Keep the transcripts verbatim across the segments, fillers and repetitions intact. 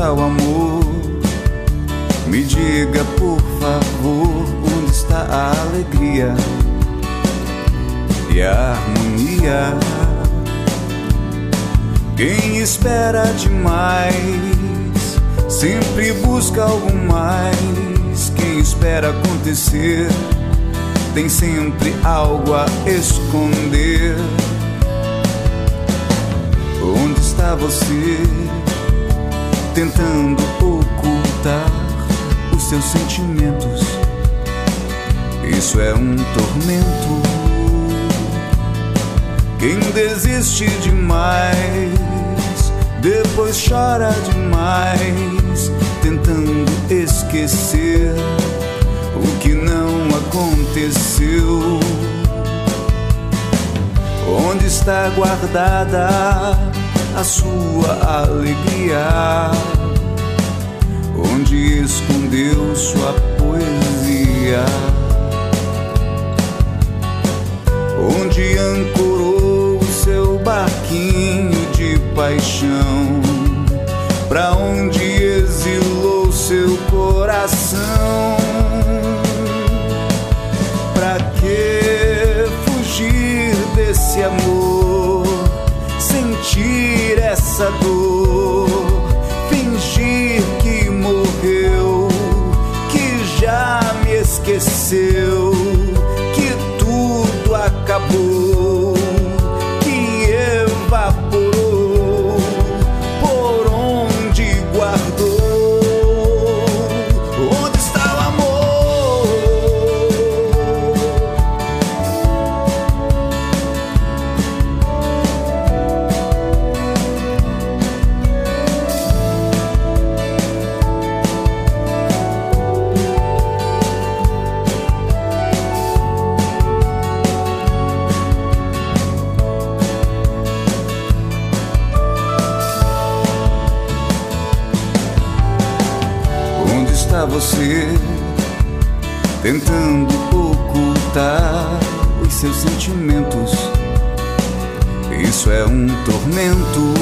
está o amor? Me diga, por favor, onde está a alegria e a harmonia? Quem espera demais sempre busca algo mais. Quem espera acontecer tem sempre algo a esconder. Onde está você tentando ocultar os seus sentimentos? Isso é um tormento. Quem desiste demais depois chora demais, tentando esquecer o que não aconteceu. Onde está guardada a sua alegria? Onde escondeu sua poesia? Onde ancorou o seu barquinho de paixão? Pra onde exilou seu coração? Pra que fugir desse amor? Sentir essa dor? Fingir que morreu, que já me esqueceu, que tudo acabou, que evaporou, por onde guardou? Onde está o amor? Onde está você tentando ocultar os seus sentimentos? Isso é um tormento.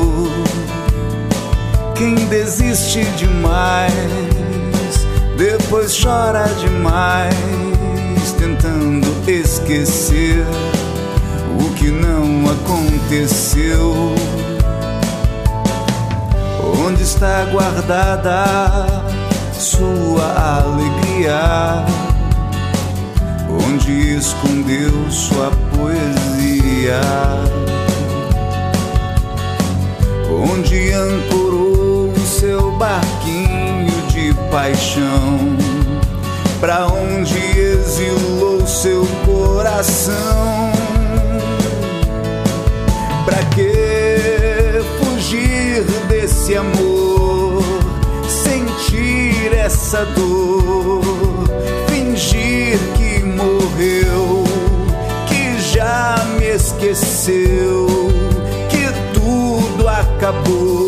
Quem desiste demais depois chora demais, tentando esquecer o que não aconteceu. Onde está guardada sua alegria? Onde escondeu sua poesia? Onde ancorou o seu barquinho de paixão? Pra onde exilou seu coração? Pra que fugir desse amor? Sentir essa dor? Fingir que morreu, que já me esqueceu, que tudo acabou,